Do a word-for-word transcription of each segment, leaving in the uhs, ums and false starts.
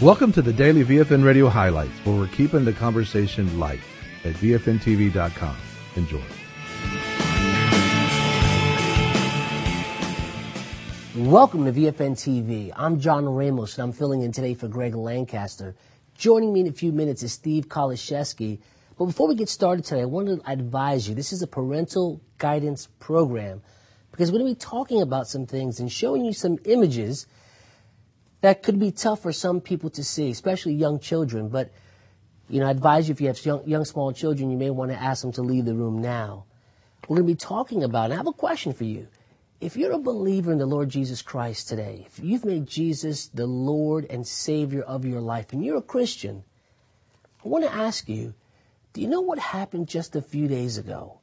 Welcome to the Daily V F N Radio Highlights, where we're keeping the conversation light at V F N T V dot com. Enjoy. Welcome to V F N T V. I'm John Ramos, and I'm filling in today for Greg Lancaster. Joining me in a few minutes is Steve Kaliszewski. But before we get started today, I want to advise you, this is a parental guidance program, because we're going to be talking about some things and showing you some images that could be tough for some people to see, especially young children. But, you know, I advise you, if you have young, young small children, you may want to ask them to leave the room now. We're going to be talking about, and I have a question for you. If you're a believer in the Lord Jesus Christ today, if you've made Jesus the Lord and Savior of your life, and you're a Christian, I want to ask you, do you know what happened just a few days ago?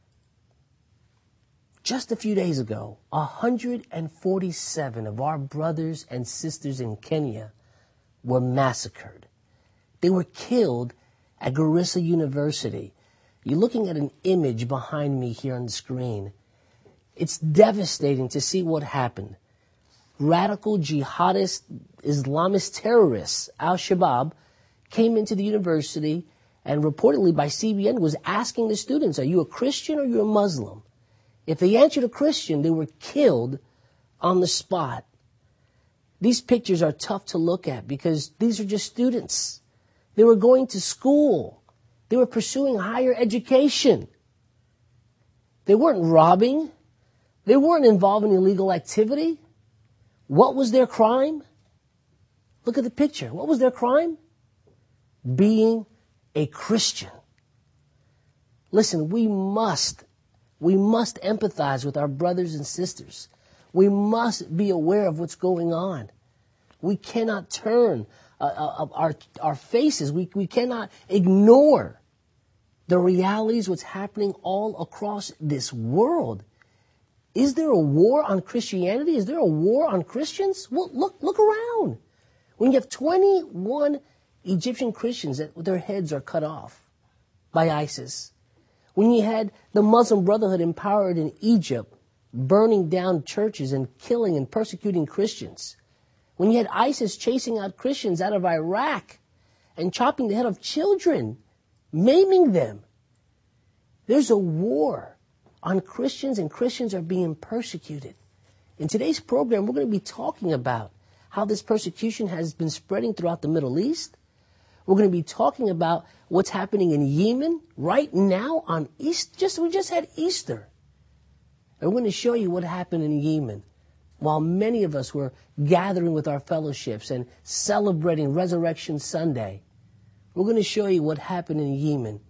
Just a few days ago, one hundred forty-seven of our brothers and sisters in Kenya were massacred. They were killed at Garissa University. You're looking at an image behind me here on the screen. It's devastating to see what happened. Radical jihadist Islamist terrorists, Al-Shabaab, came into the university and reportedly by C B N was asking the students, are you a Christian or are you a Muslim? If they answered a Christian, they were killed on the spot. These pictures are tough to look at because these are just students. They were going to school. They were pursuing higher education. They weren't robbing. They weren't involved in illegal activity. What was their crime? Look at the picture. What was their crime? Being a Christian. Listen, we must We must empathize with our brothers and sisters. We must be aware of what's going on. We cannot turn uh, uh, our our faces. We we cannot ignore the realities, what's happening all across this world. Is there a war on Christianity? Is there a war on Christians? Well, look look around. When you have twenty-one Egyptian Christians that their heads are cut off by ISIS. When you had the Muslim Brotherhood empowered in Egypt, burning down churches and killing and persecuting Christians. When you had ISIS chasing out Christians out of Iraq and chopping the head of children, maiming them. There's a war on Christians, and Christians are being persecuted. In today's program, we're going to be talking about how this persecution has been spreading throughout the Middle East. We're going to be talking about what's happening in Yemen right now on Easter. Just, we just had Easter. And we're going to show you what happened in Yemen while many of us were gathering with our fellowships and celebrating Resurrection Sunday. We're going to show you what happened in Yemen.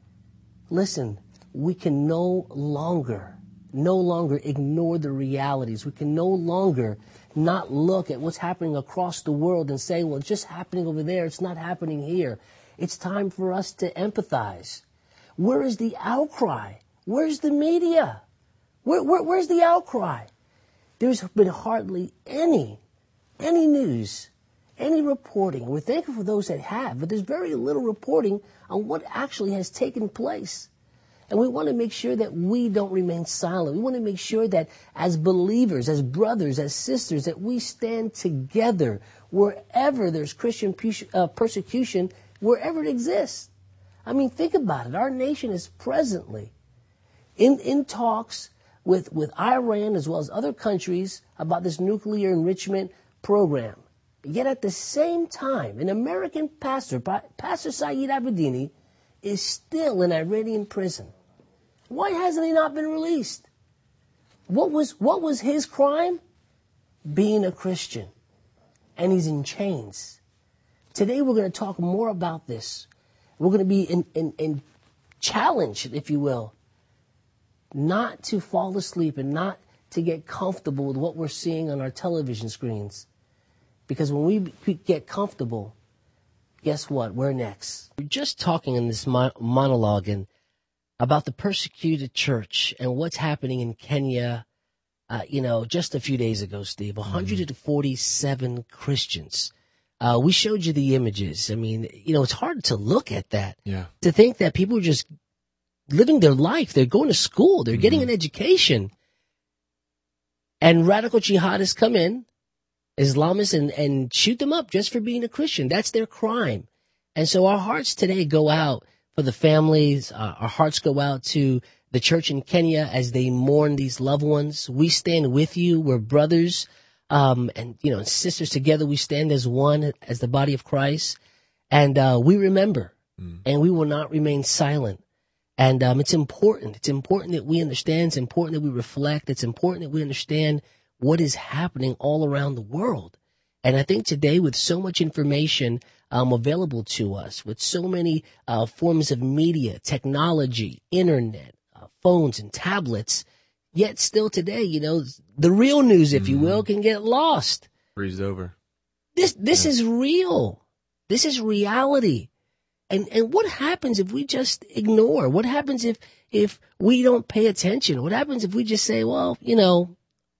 Listen, we can no longer, no longer ignore the realities. We can no longer not look at what's happening across the world and say, well, it's just happening over there. It's not happening here. It's time for us to empathize. Where is the outcry? Where's the media? Where, where, where's the outcry? There's been hardly any, any news, any reporting. We're thankful for those that have, but there's very little reporting on what actually has taken place. And we want to make sure that we don't remain silent. We want to make sure that as believers, as brothers, as sisters, that we stand together wherever there's Christian persecution, wherever it exists. I mean, think about it. Our nation is presently in, in talks with, with Iran as well as other countries about this nuclear enrichment program. Yet at the same time, an American pastor, Pastor Saeed Abedini, is still in Iranian prison. Why hasn't he not been released? What was what was his crime? Being a Christian. And he's in chains. Today we're going to talk more about this. We're going to be in, in, in challenged, if you will, not to fall asleep and not to get comfortable with what we're seeing on our television screens. Because when we get comfortable, guess what? We're next. We're just talking in this mo- monologue and about the persecuted church and what's happening in Kenya, uh, you know, just a few days ago, Steve. one hundred forty-seven mm-hmm. Christians. Uh, we showed you the images. I mean, you know, it's hard to look at that. Yeah. To think that people are just living their life. They're going to school. They're mm-hmm. getting an education. And radical jihadists come in Islamists and, and shoot them up just for being a Christian. That's their crime. And so our hearts today go out for the families. Uh, our hearts go out to the church in Kenya as they mourn these loved ones. We stand with you. We're brothers um, and, you know, sisters together. We stand as one, as the body of Christ. And uh, we remember, mm. and we will not remain silent. And um, it's important. It's important that we understand. It's important that we reflect. It's important that we understand what is happening all around the world. And I think today, with so much information um, available to us, with so many uh, forms of media, technology, internet, uh, phones and tablets, yet still today, you know, the real news, if mm-hmm. you will, can get lost. Breezed over. This this yeah. is real. This is reality. And and what happens if we just ignore? What happens if if we don't pay attention? What happens if we just say, well, you know,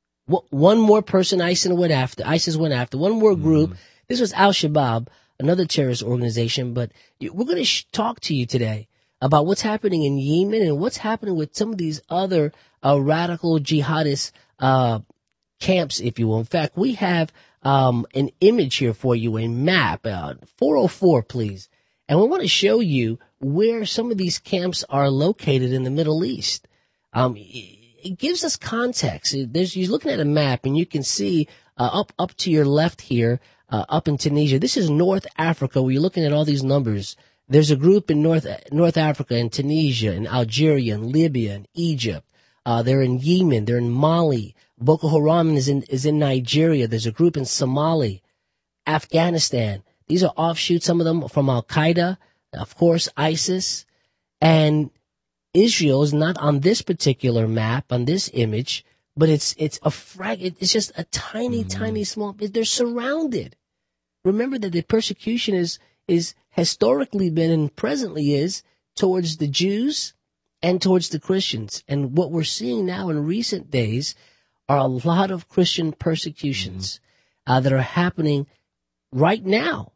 one more person ISIS went after, ISIS went after, one more group. Mm. This was Al-Shabaab, another terrorist organization. But we're going to sh- talk to you today about what's happening in Yemen and what's happening with some of these other uh, radical jihadist uh, camps, if you will. In fact, we have um, an image here for you, a map, uh, four oh four, please. And we want to show you where some of these camps are located in the Middle East. Um, it gives us context. There's, you're looking at a map and you can see uh, up up to your left here, uh, up in Tunisia. This is North Africa where you're looking at all these numbers. There's a group in North North Africa, in Tunisia, in Algeria, in Libya, in Egypt. Uh, they're in Yemen. They're in Mali. Boko Haram is in is in Nigeria. There's a group in Somalia, Afghanistan. These are offshoots, some of them from Al Qaeda, of course, ISIS, and Israel is not on this particular map, on this image, but it's it's a frag. It's just a tiny, mm-hmm. tiny, small. They're surrounded. Remember that the persecution is is historically been and presently is towards the Jews and towards the Christians. And what we're seeing now in recent days are a lot of Christian persecutions mm-hmm. uh, that are happening right now.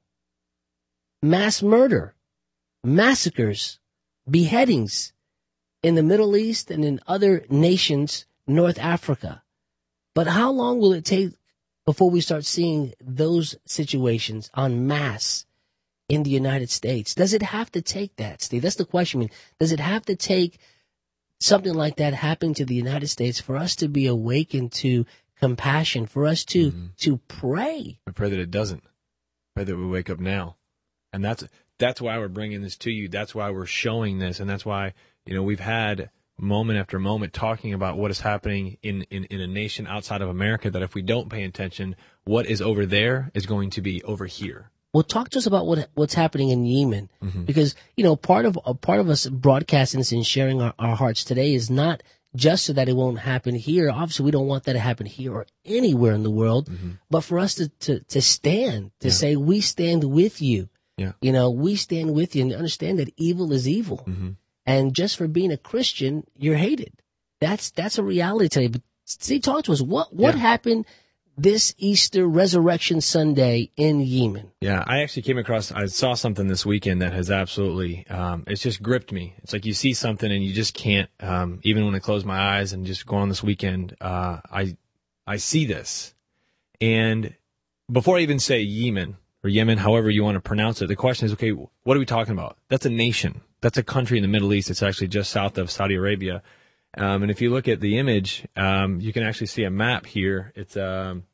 Mass murder, massacres, beheadings in the Middle East and in other nations, North Africa. But how long will it take before we start seeing those situations en masse in the United States? Does it have to take that, Steve? That's the question. I mean, does it have to take something like that happening to the United States for us to be awakened to compassion, for us to, mm-hmm. to pray? I pray that it doesn't. Pray that we wake up now. And that's that's why we're bringing this to you. That's why we're showing this. And that's why, you know, we've had moment after moment talking about what is happening in, in, in a nation outside of America, that if we don't pay attention, what is over there is going to be over here. Well, talk to us about what what's happening in Yemen, mm-hmm. because, you know, part of uh, part of us broadcasting this and sharing our, our hearts today is not just so that it won't happen here. Obviously, we don't want that to happen here or anywhere in the world, mm-hmm. but for us to, to, to stand, to yeah. say, we stand with you. Yeah. You know, we stand with you and understand that evil is evil. Mm-hmm. And just for being a Christian, you're hated. That's that's a reality today. But see, talk to us. What what yeah. happened this Easter Resurrection Sunday in Yemen? Yeah, I actually came across, I saw something this weekend that has absolutely, um, it's just gripped me. It's like you see something and you just can't, um, even when I close my eyes and just go on this weekend, uh, I I see this. And before I even say Yemen, or Yemen, however you want to pronounce it, the question is, okay, what are we talking about? That's a nation. That's a country in the Middle East. It's actually just south of Saudi Arabia. Um, and if you look at the image, um, you can actually see a map here. It's um,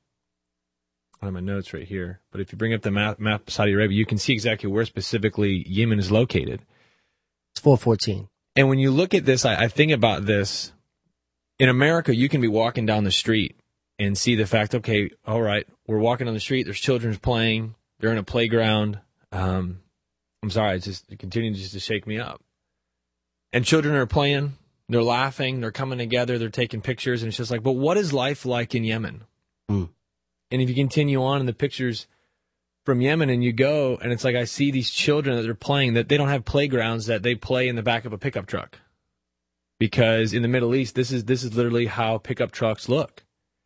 on my notes right here. But if you bring up the map, map of Saudi Arabia, you can see exactly where specifically Yemen is located. It's four fourteen. And when you look at this, I, I think about this. In America, you can be walking down the street and see the fact, okay, all right, we're walking on the street. There's children playing. They're in a playground. Um, I'm sorry, it's just it continues just to shake me up. And children are playing. They're laughing. They're coming together. They're taking pictures. And it's just like, but what is life like in Yemen? Mm. And if you continue on in the pictures from Yemen and you go, and it's like I see these children that they're playing, that they don't have playgrounds, that they play in the back of a pickup truck. Because in the Middle East, this is this is literally how pickup trucks look.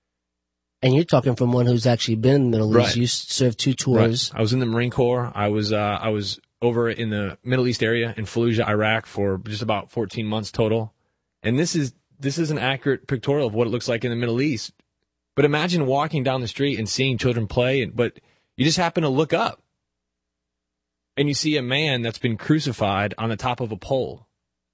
And you're talking from one who's actually been in the Middle East. Right. You served two tours. Right. I was in the Marine Corps. I was uh, I was over in the Middle East area in Fallujah, Iraq, for just about fourteen months total. And this is this is an accurate pictorial of what it looks like in the Middle East. But imagine walking down the street and seeing children play, but you just happen to look up and you see a man that's been crucified on the top of a pole.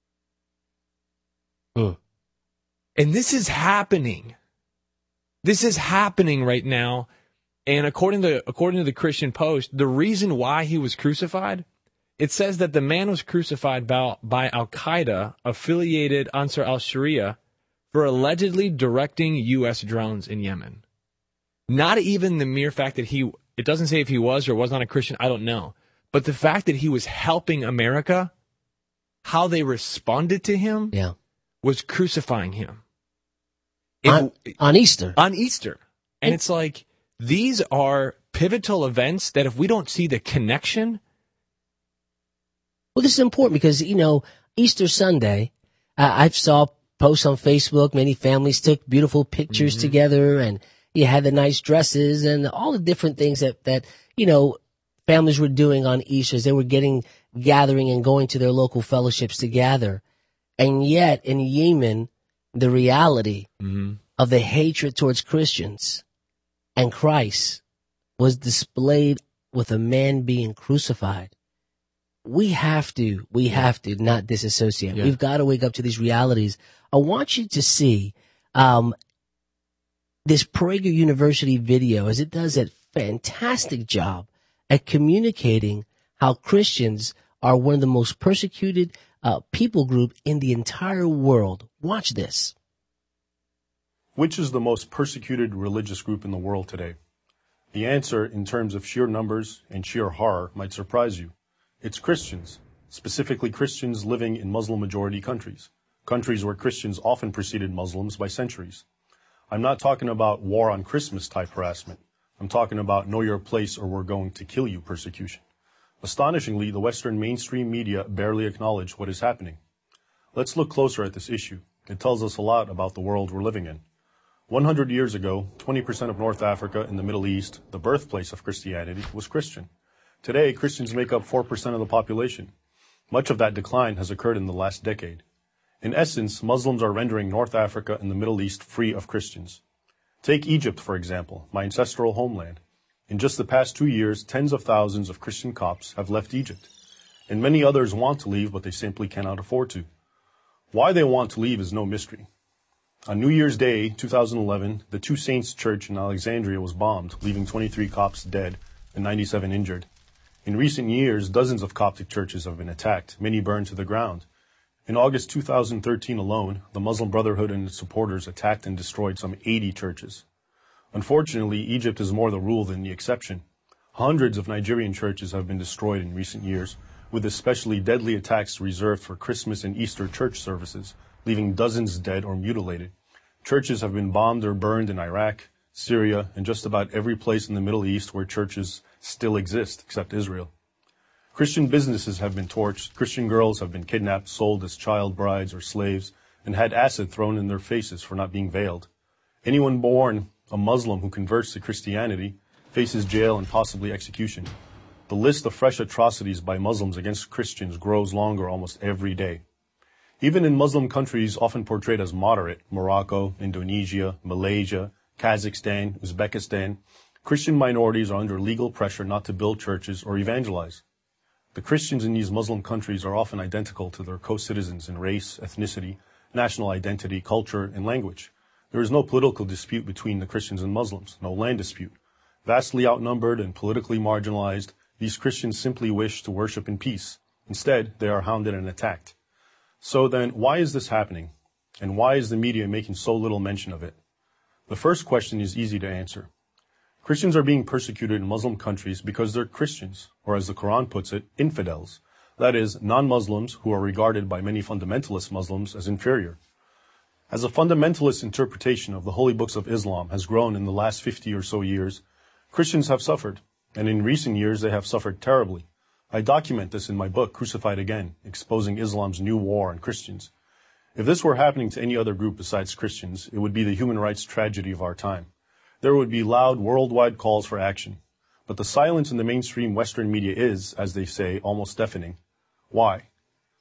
Mm. And this is happening. This is happening right now. And according to according to the Christian Post, the reason why he was crucified, it says that the man was crucified by, by Al-Qaeda affiliated Ansar al-Sharia for allegedly directing U S drones in Yemen. Not even the mere fact that he, it doesn't say if he was or was not a Christian, I don't know. But the fact that he was helping America, how they responded to him, yeah. was crucifying him. On, it, on Easter. On Easter. And and, it's like, these are pivotal events that if we don't see the connection. Well, this is important because, you know, Easter Sunday, uh, I saw posts on Facebook. Many families took beautiful pictures mm-hmm. together, and you had the nice dresses and all the different things that, that, you know, families were doing on Easter. They were getting, gathering and going to their local fellowships to gather. And yet in Yemen, the reality mm-hmm. of the hatred towards Christians and Christ was displayed with a man being crucified. We have to, we yeah. have to not disassociate. Yeah. We've got to wake up to these realities. I want you to see um, this Prager University video, as it does a fantastic job at communicating how Christians are one of the most persecuted uh, people group in the entire world. Watch this. Which is the most persecuted religious group in the world today? The answer, in terms of sheer numbers and sheer horror, might surprise you. It's Christians, specifically Christians living in Muslim-majority countries, countries where Christians often preceded Muslims by centuries. I'm not talking about war on Christmas type harassment. I'm talking about know your place or we're going to kill you persecution. Astonishingly, the Western mainstream media barely acknowledge what is happening. Let's look closer at this issue. It tells us a lot about the world we're living in. one hundred years ago, twenty percent of North Africa and the Middle East, the birthplace of Christianity, was Christian. Today, Christians make up four percent of the population. Much of that decline has occurred in the last decade. In essence, Muslims are rendering North Africa and the Middle East free of Christians. Take Egypt, for example, my ancestral homeland. In just the past two years, tens of thousands of Christian Copts have left Egypt. And many others want to leave, but they simply cannot afford to. Why they want to leave is no mystery. On New Year's Day, two thousand eleven, the Two Saints Church in Alexandria was bombed, leaving twenty-three Copts dead and ninety-seven injured. In recent years, dozens of Coptic churches have been attacked, many burned to the ground. In August two thousand thirteen alone, the Muslim Brotherhood and its supporters attacked and destroyed some eighty churches. Unfortunately, Egypt is more the rule than the exception. Hundreds of Nigerian churches have been destroyed in recent years, with especially deadly attacks reserved for Christmas and Easter church services, leaving dozens dead or mutilated. Churches have been bombed or burned in Iraq, Syria, and just about every place in the Middle East where churches still exist, except Israel. Christian businesses have been torched, Christian girls have been kidnapped, sold as child brides or slaves, and had acid thrown in their faces for not being veiled. Anyone born a Muslim who converts to Christianity faces jail and possibly execution. The list of fresh atrocities by Muslims against Christians grows longer almost every day. Even in Muslim countries often portrayed as moderate, Morocco, Indonesia, Malaysia, Kazakhstan, Uzbekistan, Christian minorities are under legal pressure not to build churches or evangelize. The Christians in these Muslim countries are often identical to their co-citizens in race, ethnicity, national identity, culture, and language. There is no political dispute between the Christians and Muslims, no land dispute. Vastly outnumbered and politically marginalized, these Christians simply wish to worship in peace. Instead, they are hounded and attacked. So then, why is this happening? And why is the media making so little mention of it? The first question is easy to answer. Christians are being persecuted in Muslim countries because they're Christians, or as the Quran puts it, infidels. That is, non-Muslims who are regarded by many fundamentalist Muslims as inferior. As a fundamentalist interpretation of the holy books of Islam has grown in the last fifty or so years, Christians have suffered, and in recent years they have suffered terribly. I document this in my book, Crucified Again, Exposing Islam's New War on Christians. If this were happening to any other group besides Christians, it would be the human rights tragedy of our time. There would be loud worldwide calls for action. But the silence in the mainstream Western media is, as they say, almost deafening. Why?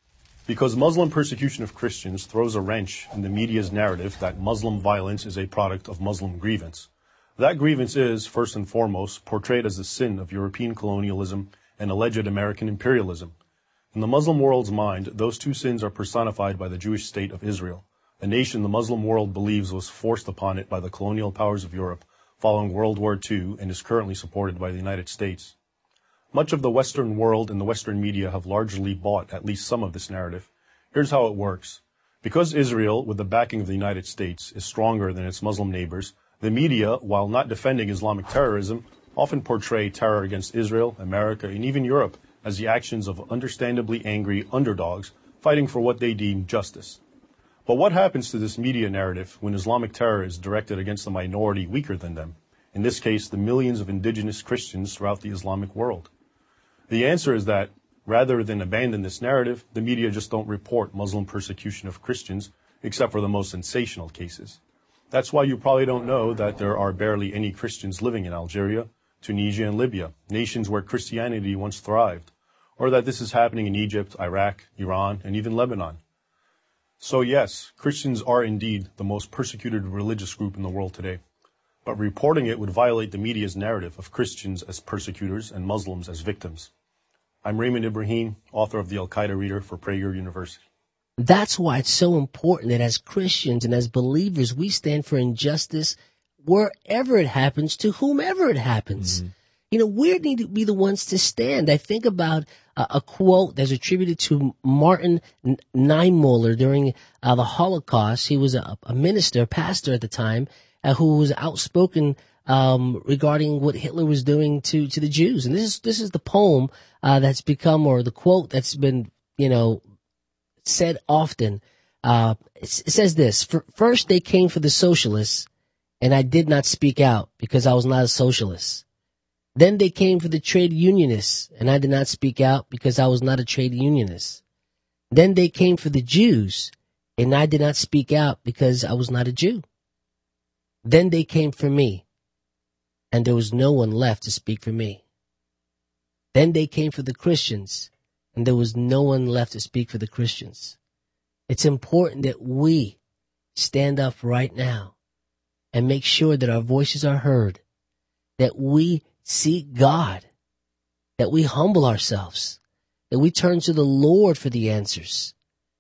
Because Muslim persecution of Christians throws a wrench in the media's narrative that Muslim violence is a product of Muslim grievance. That grievance is, first and foremost, portrayed as the sin of European colonialism and alleged American imperialism. In the Muslim world's mind, those two sins are personified by the Jewish state of Israel, a nation the Muslim world believes was forced upon it by the colonial powers of Europe following World War Two and is currently supported by the United States. Much of the Western world and the Western media have largely bought at least some of this narrative. Here's how it works. Because Israel, with the backing of the United States, is stronger than its Muslim neighbors, the media, while not defending Islamic terrorism, often portray terror against Israel, America, and even Europe as the actions of understandably angry underdogs fighting for what they deem justice. But what happens to this media narrative when Islamic terror is directed against a minority weaker than them? In this case, the millions of indigenous Christians throughout the Islamic world. The answer is that, rather than abandon this narrative, the media just don't report Muslim persecution of Christians, except for the most sensational cases. That's why you probably don't know that there are barely any Christians living in Algeria, Tunisia, and Libya, nations where Christianity once thrived, or that this is happening in Egypt, Iraq, Iran, and even Lebanon. So yes, Christians are indeed the most persecuted religious group in the world today. But reporting it would violate the media's narrative of Christians as persecutors and Muslims as victims. I'm Raymond Ibrahim, author of the Al-Qaeda Reader for Prager University. That's why it's so important that as Christians and as believers, we stand for injustice wherever it happens, to whomever it happens. Mm-hmm. You know, we need to be the ones to stand. I think about uh, a quote that's attributed to Martin Niemöller during uh, the Holocaust. He was a, a minister, a pastor at the time, uh, who was outspoken um, regarding what Hitler was doing to, to the Jews. And this is this is the poem uh, that's become, or the quote that's been, you know, said often. Uh, it, it says this: first they came for the socialists, and I did not speak out because I was not a socialist. Then they came for the trade unionists, and I did not speak out because I was not a trade unionist. Then they came for the Jews, and I did not speak out because I was not a Jew. Then they came for me, and there was no one left to speak for me. Then they came for the Christians, and there was no one left to speak for the Christians. It's important that we stand up right now and make sure that our voices are heard, that we seek God, that we humble ourselves, that we turn to the Lord for the answers,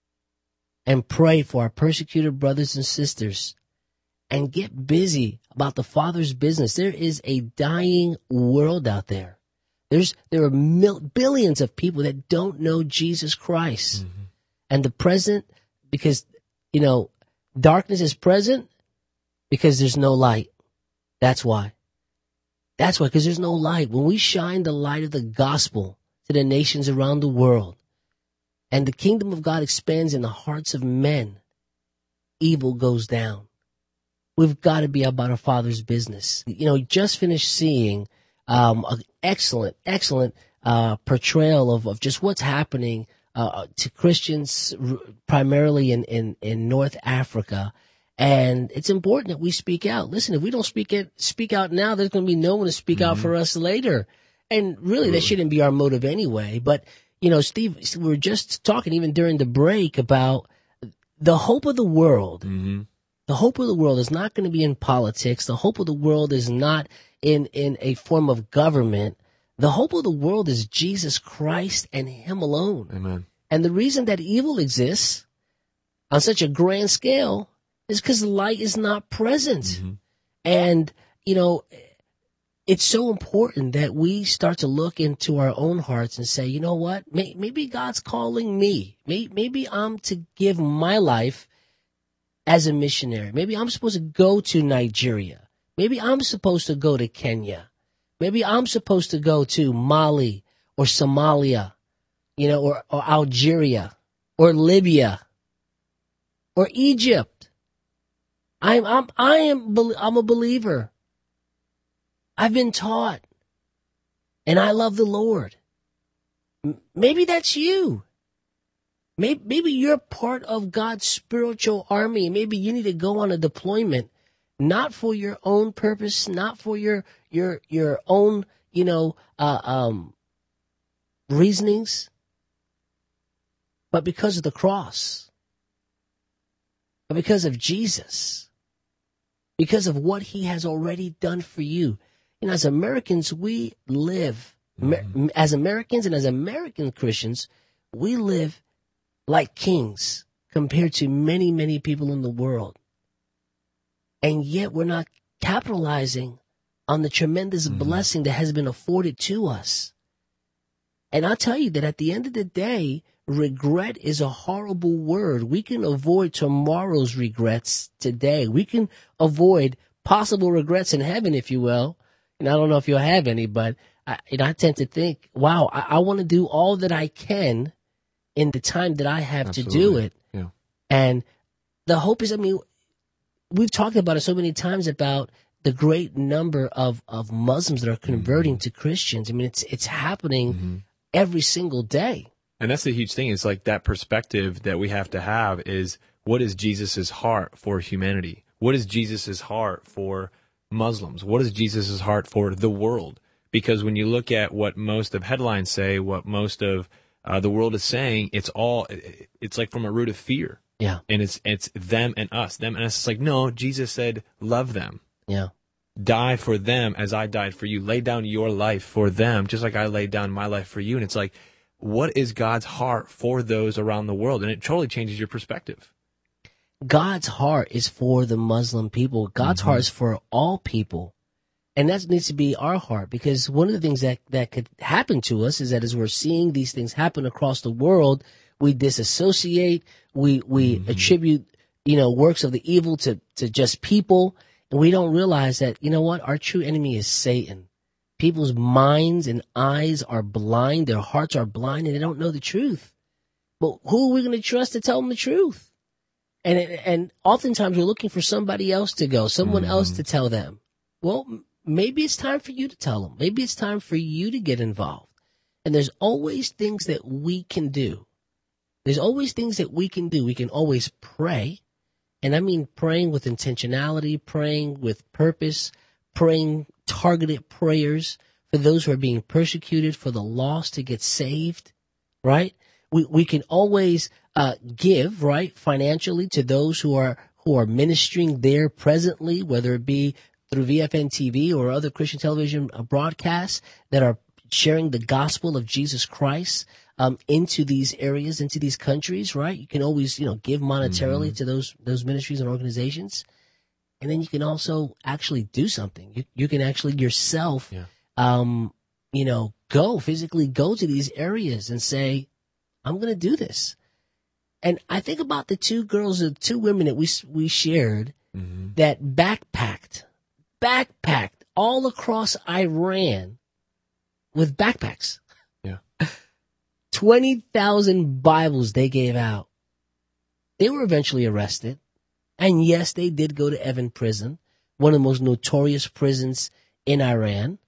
and pray for our persecuted brothers and sisters, and get busy about the Father's business. There is a dying world out there. There's there are mil- billions of people that don't know Jesus Christ. Mm-hmm. And the present, because, you know, darkness is present because there's no light. That's why. That's why, because there's no light. When we shine the light of the gospel to the nations around the world, and the kingdom of God expands in the hearts of men, evil goes down. We've got to be about our Father's business. You know, just finished seeing um, an excellent, excellent uh, portrayal of, of just what's happening uh, to Christians, r- primarily in, in, in North Africa. And it's important that we speak out. Listen, if we don't speak it, speak out now, there's going to be no one to speak mm-hmm. out for us later. And really, really, that shouldn't be our motive anyway. But, you know, Steve, we were just talking even during the break about the hope of the world. Mm-hmm. The hope of the world is not going to be in politics. The hope of the world is not in, in a form of government. The hope of the world is Jesus Christ and Him alone. Amen. And the reason that evil exists on such a grand scale is because light is not present. Mm-hmm. And, you know, it's so important that we start to look into our own hearts and say, you know what, maybe God's calling me. Maybe I'm to give my life as a missionary. Maybe I'm supposed to go to Nigeria. Maybe I'm supposed to go to Kenya. Maybe I'm supposed to go to Mali or Somalia, you know, or, or Algeria or Libya or Egypt. I'm, I'm, I am, I'm a believer. I've been taught, and I love the Lord. Maybe that's you. Maybe, maybe you're part of God's spiritual army. Maybe you need to go on a deployment, not for your own purpose, not for your, your, your own, you know, uh, um, reasonings, but because of the cross, but because of Jesus, because of what he has already done for you. You know, as Americans, we live, mm-hmm. as Americans and as American Christians, we live like kings compared to many, many people in the world. And yet we're not capitalizing on the tremendous mm-hmm. blessing that has been afforded to us. And I'll tell you that at the end of the day, regret is a horrible word. We can avoid tomorrow's regrets today. We can avoid possible regrets in heaven, if you will. And I don't know if you'll have any, but I, you know, I tend to think, wow, I, I want to do all that I can in the time that I have Absolutely. to do it. Yeah. And the hope is, I mean, we've talked about it so many times about the great number of, of Muslims that are converting mm-hmm. to Christians. I mean, it's it's happening mm-hmm. every single day. And that's the huge thing. It's like that perspective that we have to have is, what is Jesus's heart for humanity? What is Jesus's heart for Muslims? What is Jesus's heart for the world? Because when you look at what most of headlines say, what most of uh, the world is saying, it's all, it's like from a root of fear. Yeah. And it's it's them and us, them and us. It's like, no, Jesus said, love them. Yeah. Die for them as I died for you. Lay down your life for them, just like I laid down my life for you. And it's like, what is God's heart for those around the world? And it totally changes your perspective. God's heart is for the Muslim people. God's mm-hmm. heart is for all people. And that needs to be our heart, because one of the things that, that could happen to us is that as we're seeing these things happen across the world, we disassociate, we we mm-hmm. attribute, you know, works of the evil to, to just people, and we don't realize that, you know what, our true enemy is Satan. People's minds and eyes are blind, their hearts are blind, and they don't know the truth. But who are we going to trust to tell them the truth? And and oftentimes we're looking for somebody else to go, someone mm-hmm. else to tell them. Well, maybe it's time for you to tell them. Maybe it's time for you to get involved. And there's always things that we can do. There's always things that we can do. We can always pray. And I mean praying with intentionality, praying with purpose, praying targeted prayers for those who are being persecuted, for the lost to get saved, right? We we can always uh, give, right, financially to those who are who are ministering there presently, whether it be through V F N T V or other Christian television broadcasts that are sharing the gospel of Jesus Christ um, into these areas, into these countries, right? You can always, you know, give monetarily mm-hmm. to those those ministries and organizations. And then you can also actually do something. You you can actually yourself, yeah. um, you know, go physically go to these areas and say, I'm going to do this. And I think about the two girls, the two women that we we shared mm-hmm. that backpacked, backpacked all across Iran with backpacks. Yeah, twenty thousand Bibles they gave out. They were eventually arrested. And yes, they did go to Evin prison, one of the most notorious prisons in Iran.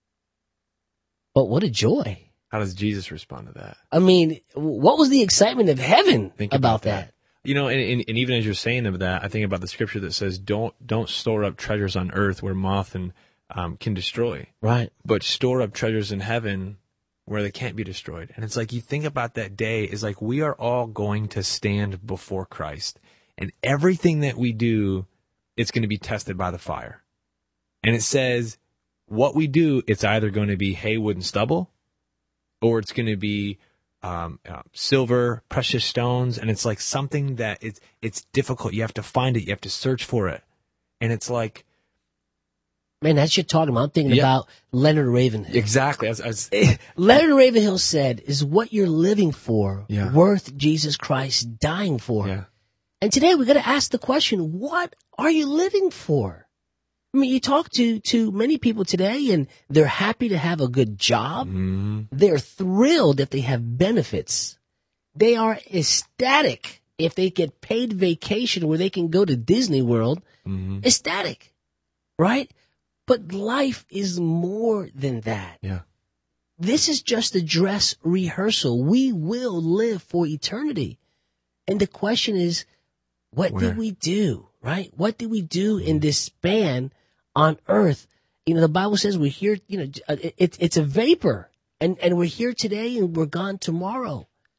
But what a joy. How does Jesus respond to that? I mean, what was the excitement of heaven Think about, about that? that? You know, and, and, and even as you're saying of that, I think about the scripture that says, don't don't store up treasures on earth where moth and um, can destroy. Right. But store up treasures in heaven where they can't be destroyed. And it's like, you think about that day is like, we are all going to stand before Christ. And everything that we do, it's going to be tested by the fire. And it says, what we do, it's either going to be hay, wood, and stubble, or it's going to be um, uh, silver, precious stones. And it's like something that it's it's difficult. You have to find it. You have to search for it. And it's like, man, that's you're talking about. I'm thinking yeah. about Leonard Ravenhill. Exactly. As, as, Leonard Ravenhill said, is what you're living for yeah. worth Jesus Christ dying for? Yeah. And today we're going to ask the question, what are you living for? I mean, you talk to, to many people today and they're happy to have a good job. Mm-hmm. They're thrilled if they have benefits. They are ecstatic if they get paid vacation where they can go to Disney World. Mm-hmm. Ecstatic, right? But life is more than that. Yeah. This is just a dress rehearsal. We will live for eternity. And the question is, what Where? did we do, right? What did we do in this span on earth? You know, the Bible says we're here, you know, it, it, it's a vapor, and, and we're here today and we're gone tomorrow.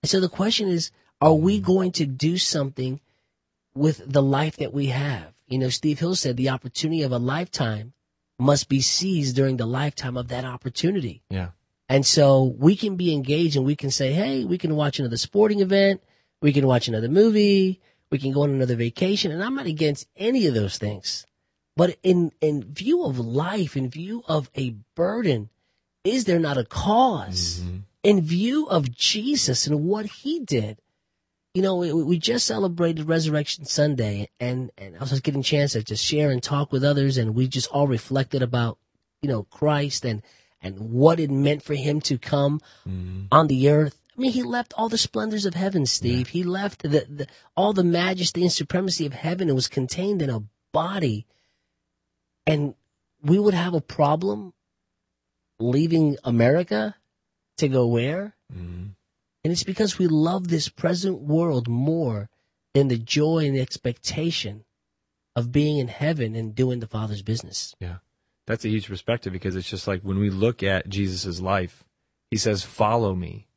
And so the question is, are we going to do something with the life that we have? You know, Steve Hill said the opportunity of a lifetime must be seized during the lifetime of that opportunity. Yeah. And so we can be engaged and we can say, hey, we can watch another sporting event. We can watch another movie. We can go on another vacation. And I'm not against any of those things. But in, in view of life, in view of a burden, is there not a cause? Mm-hmm. In view of Jesus and what he did? You know, we, we just celebrated Resurrection Sunday, and, and I was just getting a chance to just share and talk with others, and we just all reflected about, you know, Christ and, and what it meant for him to come mm-hmm. on the earth. I mean, he left all the splendors of heaven, Steve. Yeah. He left the, the all the majesty and supremacy of heaven and was contained in a body. And we would have a problem leaving America to go where? Mm-hmm. And it's because we love this present world more than the joy and the expectation of being in heaven and doing the Father's business. Yeah, that's a huge perspective, because it's just like when we look at Jesus' life, he says, follow me.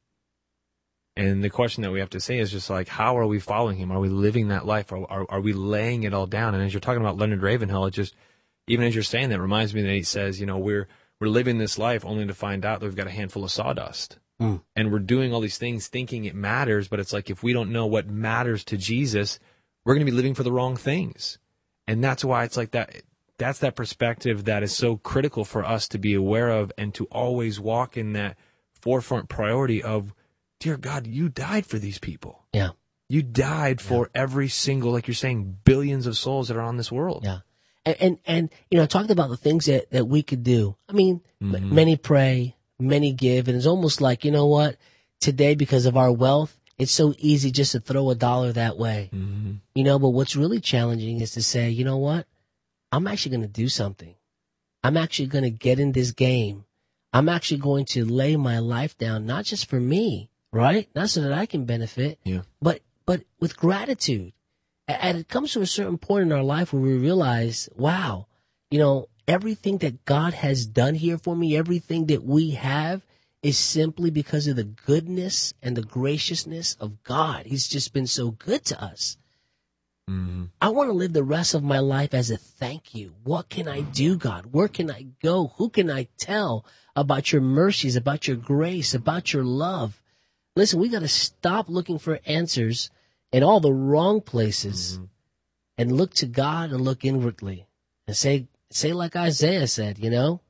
And the question that we have to say is just like, how are we following him? Are we living that life? Are, are, are we laying it all down? And as you're talking about Leonard Ravenhill, it just, even as you're saying that, it reminds me that he says, you know, we're we're living this life only to find out that we've got a handful of sawdust. Mm. And we're doing all these things thinking it matters, but it's like if we don't know what matters to Jesus, we're going to be living for the wrong things. And that's why it's like that. That's that perspective that is so critical for us to be aware of and to always walk in that forefront priority of, dear God, you died for these people. Yeah. You died for yeah. every single, like you're saying, billions of souls that are on this world. Yeah. And, and, and you know, I talked about the things that, that we could do. I mean, mm-hmm. m- many pray, many give, and it's almost like, you know what, today, because of our wealth, it's so easy just to throw a dollar that way. Mm-hmm. You know, but what's really challenging is to say, you know what, I'm actually going to do something. I'm actually going to get in this game. I'm actually going to lay my life down, not just for me, right? Not so that I can benefit, yeah. but but with gratitude. And it comes to a certain point in our life where we realize, wow, you know, everything that God has done here for me, everything that we have is simply because of the goodness and the graciousness of God. He's just been so good to us. Mm-hmm. I want to live the rest of my life as a thank you. What can I do, God? Where can I go? Who can I tell about your mercies, about your grace, about your love? Listen, we got to stop looking for answers in all the wrong places mm-hmm. and look to God and look inwardly and say, say like Isaiah said, you know,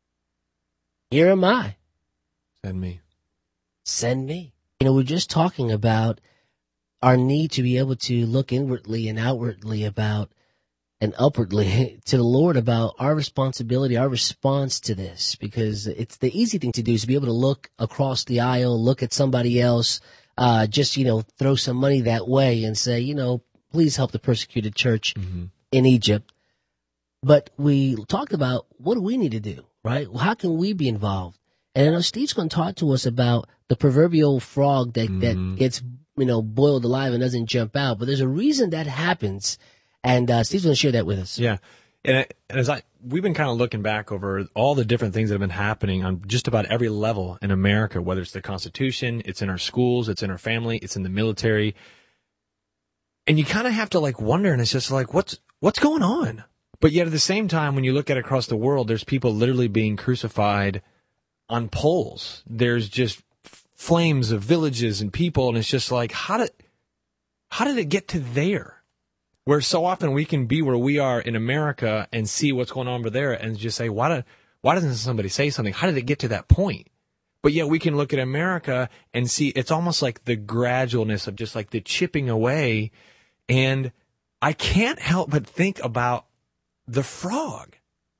here am I. Send me. Send me. You know, we're just talking about our need to be able to look inwardly and outwardly about and upwardly to the Lord about our responsibility, our response to this, because it's the easy thing to do is to be able to look across the aisle, look at somebody else, uh, just, you know, throw some money that way and say, you know, please help the persecuted church mm-hmm. in Egypt. But we talked about what do we need to do, right? How can we be involved? And I know Steve's going to talk to us about the proverbial frog that, mm-hmm. that gets, you know, boiled alive and doesn't jump out. But there's a reason that happens. And uh, Steve's going to share that with us. Yeah. And, and as I, we've been kind of looking back over all the different things that have been happening on just about every level in America, whether it's the Constitution, it's in our schools, it's in our family, it's in the military. And you kind of have to like wonder, and it's just like, what's, what's going on? But yet at the same time, when you look at it across the world, there's people literally being crucified on poles. There's just flames of villages and people. And it's just like, how did, how did it get to there? Where so often we can be where we are in America and see what's going on over there and just say, why, do, why doesn't somebody say something? How did it get to that point? But yet we can look at America and see it's almost like the gradualness of just like the chipping away. And I can't help but think about the frog.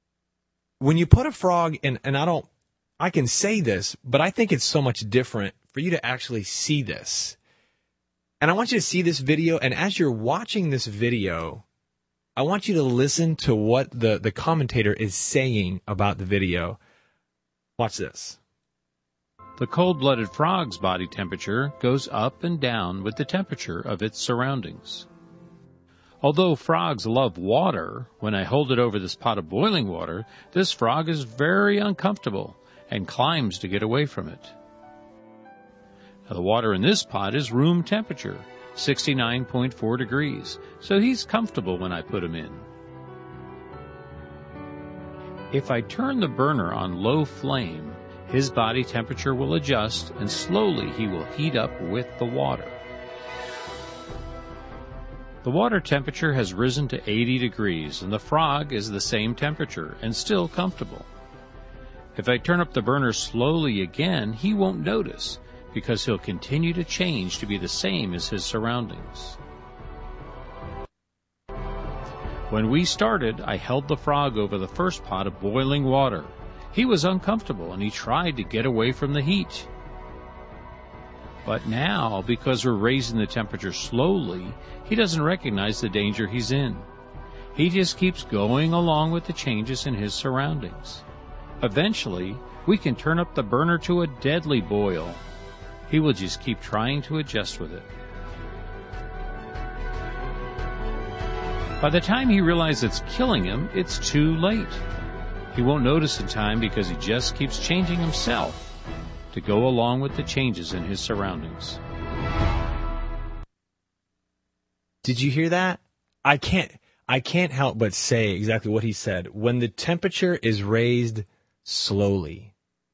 When you put a frog in, and I don't, I can say this, but I think it's so much different for you to actually see this. And I want you to see this video, and as you're watching this video, I want you to listen to what the, the commentator is saying about the video. Watch this. The cold-blooded frog's body temperature goes up and down with the temperature of its surroundings. Although frogs love water, when I hold it over this pot of boiling water, this frog is very uncomfortable and climbs to get away from it. Now, the water in this pot is room temperature, sixty-nine point four degrees, so he's comfortable when I put him in. If I turn the burner on low flame, his body temperature will adjust and slowly he will heat up with the water. The water temperature has risen to eighty degrees and the frog is the same temperature and still comfortable. If I turn up the burner slowly again, he won't notice because he'll continue to change to be the same as his surroundings. When we started, I held the frog over the first pot of boiling water. He was uncomfortable and he tried to get away from the heat. But now, because we're raising the temperature slowly, he doesn't recognize the danger he's in. He just keeps going along with the changes in his surroundings. Eventually, we can turn up the burner to a deadly boil. He will just keep trying to adjust with it. By the time he realizes it's killing him, it's too late. He won't notice in time because he just keeps changing himself to go along with the changes in his surroundings. Did you hear that? I can't I can't help but say exactly what he said. When the temperature is raised slowly,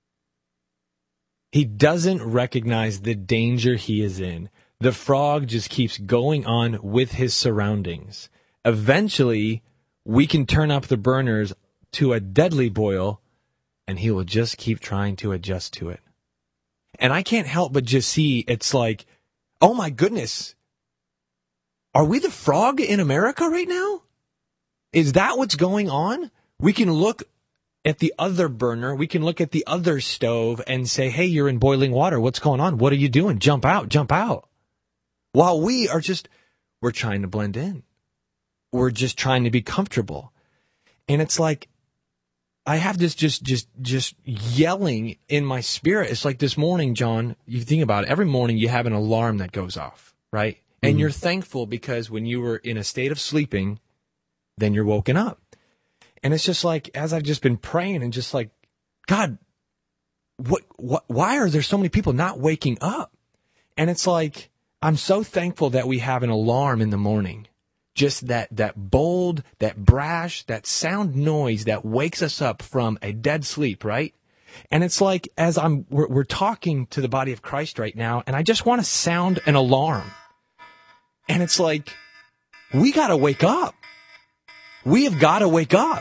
he doesn't recognize the danger he is in. The frog just keeps going on with his surroundings. Eventually, we can turn up the burners to a deadly boil, and he will just keep trying to adjust to it. And I can't help but just see, it's like, oh my goodness, are we the frog in America right now? Is that what's going on? We can look at the other burner, we can look at the other stove and say, hey, you're in boiling water. What's going on? What are you doing? Jump out, jump out. While we are just, we're trying to blend in. We're just trying to be comfortable. And it's like, I have this just, just, just yelling in my spirit. It's like this morning, John, you think about it, every morning you have an alarm that goes off, right? And mm-hmm. you're thankful because when you were in a state of sleeping, then you're woken up. And it's just like, as I've just been praying and just like, God, what, what, why are there so many people not waking up? And it's like, I'm so thankful that we have an alarm in the morning. Just that, that bold, that brash, that sound noise that wakes us up from a dead sleep, right? And it's like, as I'm, we're, we're talking to the body of Christ right now, and I just want to sound an alarm. And it's like, we got to wake up. We have got to wake up.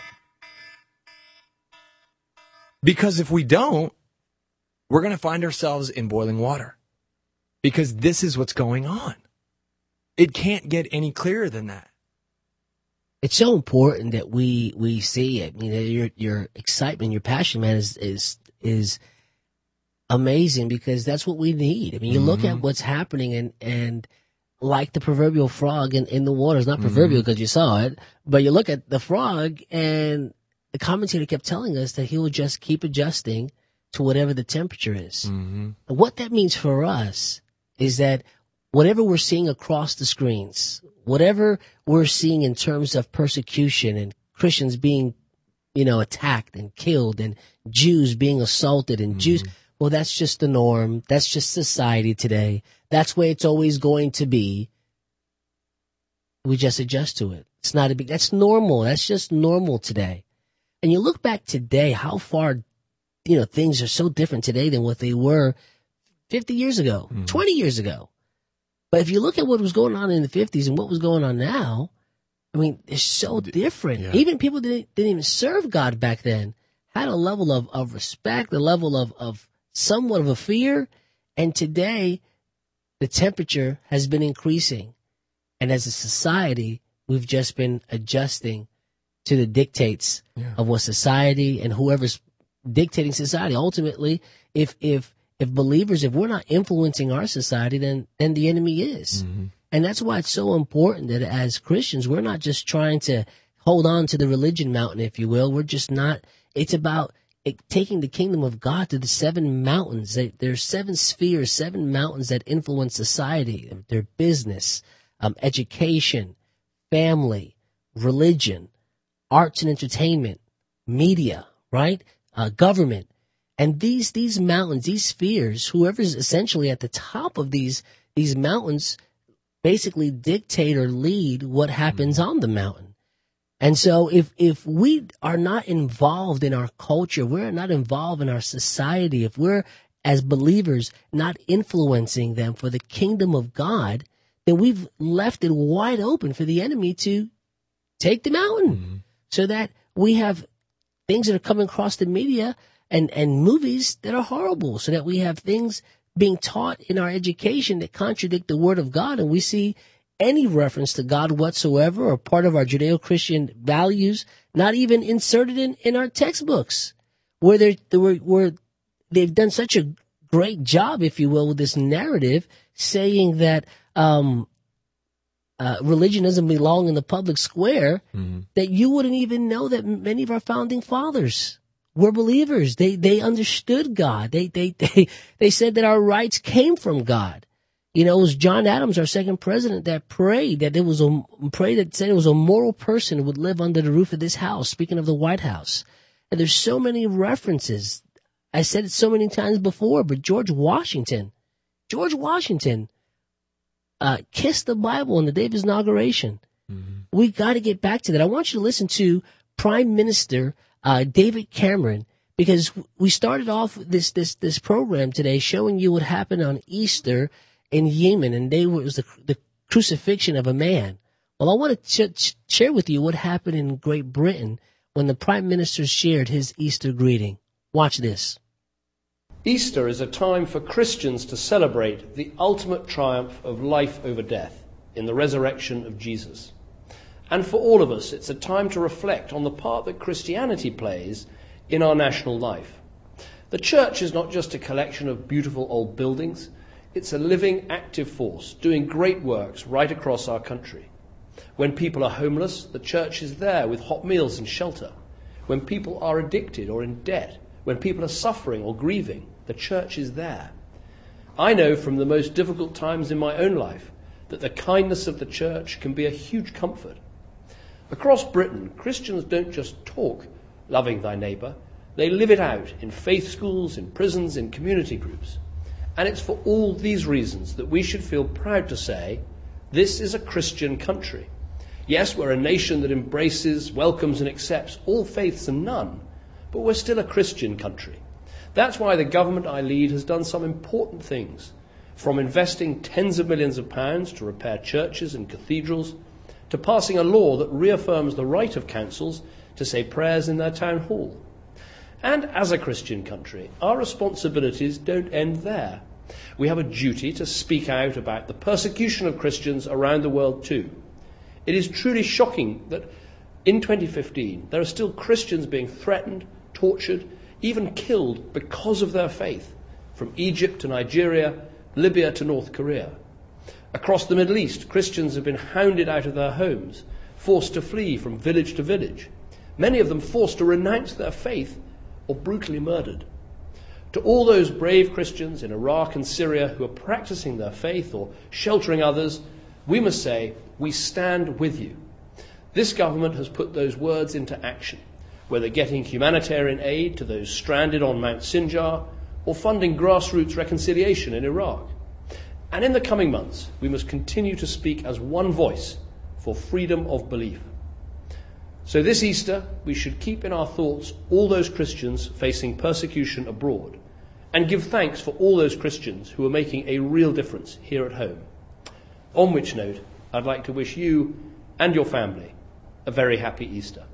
Because if we don't, we're going to find ourselves in boiling water. Because this is what's going on. It can't get any clearer than that. It's so important that we we see it. I mean, your your excitement, your passion, man, is is is amazing because that's what we need. I mean, you mm-hmm. look at what's happening, and and like the proverbial frog in, in the water. It's not proverbial because mm-hmm. you saw it, but you look at the frog, and the commentator kept telling us that he will just keep adjusting to whatever the temperature is. Mm-hmm. And what that means for us is that whatever we're seeing across the screens, whatever we're seeing in terms of persecution and Christians being, you know, attacked and killed and Jews being assaulted and mm-hmm. Jews, well, that's just the norm. That's just society today. That's where it's always going to be. We just adjust to it. It's not a big, that's normal. That's just normal today. And you look back today, how far, you know, things are so different today than what they were fifty years ago, mm-hmm. twenty years ago. But if you look at what was going on in the fifties and what was going on now, I mean, it's so different. Yeah. Even people that didn't, didn't even serve God back then had a level of, of respect, a level of, of somewhat of a fear. And today, the temperature has been increasing. And as a society, we've just been adjusting to the dictates yeah. of what society and whoever's dictating society. Ultimately, if if if believers, if we're not influencing our society, then then the enemy is. Mm-hmm. And that's why it's so important that as Christians, we're not just trying to hold on to the religion mountain, if you will. We're just not. It's about it, taking the kingdom of God to the seven mountains. They, there's seven spheres, seven mountains that influence society, their business, um, education, family, religion, arts and entertainment, media, right? Uh, government. And these, these mountains, these spheres, whoever's essentially at the top of these, these mountains basically dictate or lead what happens on the mountain. And so if, if we are not involved in our culture, we're not involved in our society, if we're as believers not influencing them for the kingdom of God, then we've left it wide open for the enemy to take the mountain. Mm-hmm. So that we have things that are coming across the media and, and movies that are horrible, so that we have things being taught in our education that contradict the word of God, and we see any reference to God whatsoever or part of our Judeo-Christian values not even inserted in, in our textbooks, where they're, where, where they've done such a great job, if you will, with this narrative saying that um, uh, religion doesn't belong in the public square, mm-hmm. that you wouldn't even know that many of our founding fathers were believers. They they understood God. They they they they said that our rights came from God. You know, it was John Adams, our second president, that prayed that it was a prayed that said it was a moral person who would live under the roof of this house. Speaking of the White House, and there's so many references. I said it so many times before, but George Washington, George Washington, uh, kissed the Bible on the day of his inauguration. Mm-hmm. We got to get back to that. I want you to listen to Prime Minister Uh, David Cameron, because we started off this, this, this program today showing you what happened on Easter in Yemen, and they were, it was the, the crucifixion of a man. Well, I want to ch- share with you what happened in Great Britain when the Prime Minister shared his Easter greeting. Watch this. Easter is a time for Christians to celebrate the ultimate triumph of life over death in the resurrection of Jesus. And for all of us, it's a time to reflect on the part that Christianity plays in our national life. The church is not just a collection of beautiful old buildings. It's a living, active force doing great works right across our country. When people are homeless, the church is there with hot meals and shelter. When people are addicted or in debt, when people are suffering or grieving, the church is there. I know from the most difficult times in my own life that the kindness of the church can be a huge comfort. Across Britain, Christians don't just talk loving thy neighbour, they live it out in faith schools, in prisons, in community groups. And it's for all these reasons that we should feel proud to say, this is a Christian country. Yes, we're a nation that embraces, welcomes and accepts all faiths and none, but we're still a Christian country. That's why the government I lead has done some important things, from investing tens of millions of pounds to repair churches and cathedrals, to passing a law that reaffirms the right of councils to say prayers in their town hall. And as a Christian country, our responsibilities don't end there. We have a duty to speak out about the persecution of Christians around the world too. It is truly shocking that in twenty fifteen there are still Christians being threatened, tortured, even killed because of their faith, from Egypt to Nigeria, Libya to North Korea. Across the Middle East, Christians have been hounded out of their homes, forced to flee from village to village, many of them forced to renounce their faith or brutally murdered. To all those brave Christians in Iraq and Syria who are practicing their faith or sheltering others, we must say, we stand with you. This government has put those words into action, whether getting humanitarian aid to those stranded on Mount Sinjar or funding grassroots reconciliation in Iraq. And in the coming months, we must continue to speak as one voice for freedom of belief. So this Easter, we should keep in our thoughts all those Christians facing persecution abroad and give thanks for all those Christians who are making a real difference here at home. On which note, I'd like to wish you and your family a very happy Easter.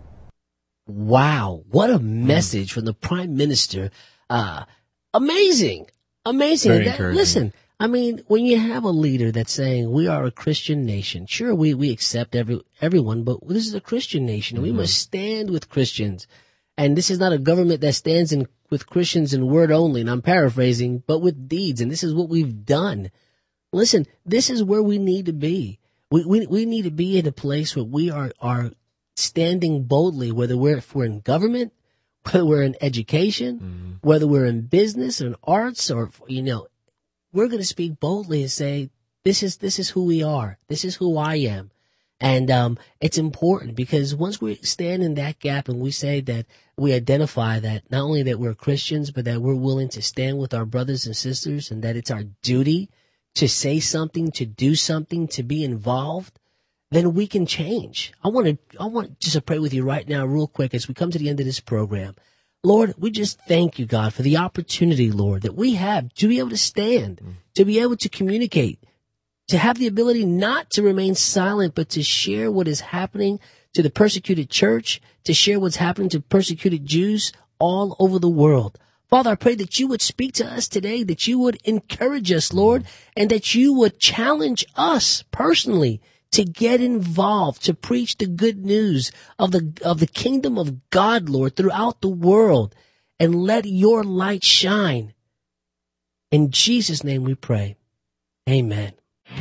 Wow, what a message from the Prime Minister. Uh, amazing, amazing. Very That, encouraging. listen, I mean, when you have a leader that's saying we are a Christian nation, sure, we, we accept every everyone, but this is a Christian nation, and mm-hmm. we must stand with Christians. And this is not a government that stands in with Christians in word only, and I'm paraphrasing, but with deeds, and this is what we've done. Listen, this is where we need to be. We we, we need to be in a place where we are, are standing boldly, whether we're, if we're in government, whether we're in education, mm-hmm. whether we're in business or arts, or, you know, we're going to speak boldly and say, this is, this is who we are. This is who I am. And um, it's important because once we stand in that gap and we say that we identify that not only that we're Christians, but that we're willing to stand with our brothers and sisters and that it's our duty to say something, to do something, to be involved, then we can change. I want to I want just to pray with you right now real quick as we come to the end of this program. Lord, we just thank you, God, for the opportunity, Lord, that we have to be able to stand, mm. to be able to communicate, to have the ability not to remain silent, but to share what is happening to the persecuted church, to share what's happening to persecuted Jews all over the world. Father, I pray that you would speak to us today, that you would encourage us, Lord, and that you would challenge us personally to get involved, to preach the good news of the of the kingdom of God, Lord, throughout the world, and let your light shine. In Jesus' name we pray. Amen.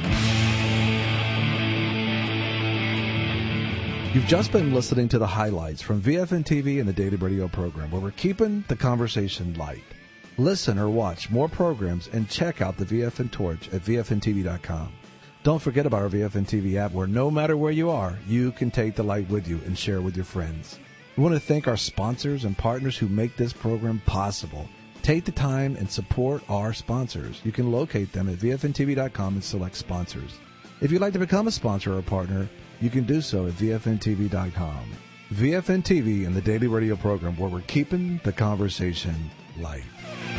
You've just been listening to the highlights from V F N T V and the Daily Radio program, where we're keeping the conversation light. Listen or watch more programs and check out the V F N Torch at V F N T V dot com. Don't forget about our V F N T V app, where no matter where you are, you can take the light with you and share with your friends. We want to thank our sponsors and partners who make this program possible. Take the time and support our sponsors. You can locate them at V F N T V dot com and select sponsors. If you'd like to become a sponsor or a partner, you can do so at V F N T V dot com. V F N T V and the Daily Radio program, where we're keeping the conversation light.